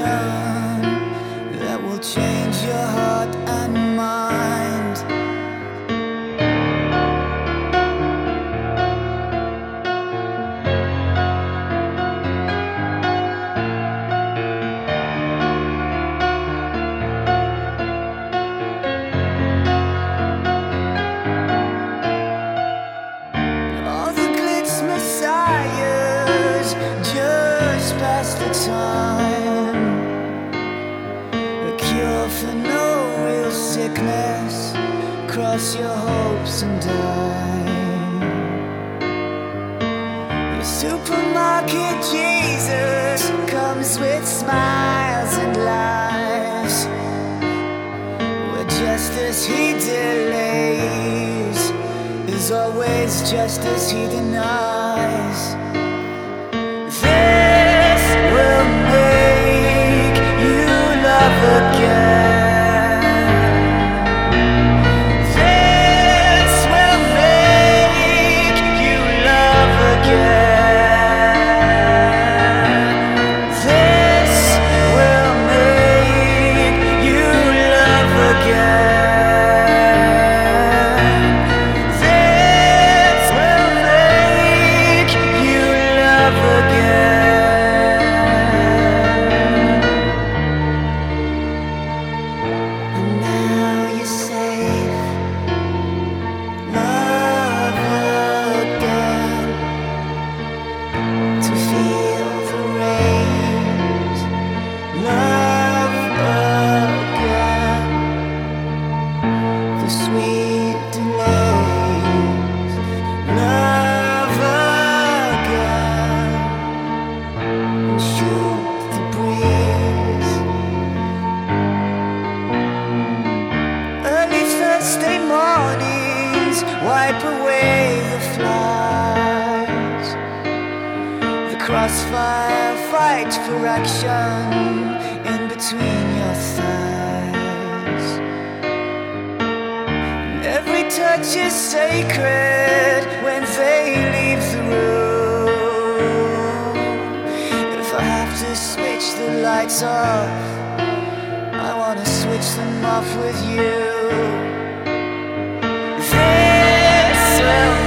that will change your heart and mind. All the glitz messiahs just past the time. A cure for no real sickness. Cross your hopes and die. Your supermarket Jesus comes with smiles and lies, where justice he delays is always just as he denies. This will make you love again. This will make you love again. This will make you love again. This will make you love again. And now you're safe. Love again. To feel the rains. Love again. The sweet delays. Love again. And shoot the breeze. Early Thursday mornings wipe away the flies. The crossfire fight for action in between your thighs. Every touch is sacred when they leave the room. If I have to switch the lights off, I wanna switch them off with you. This will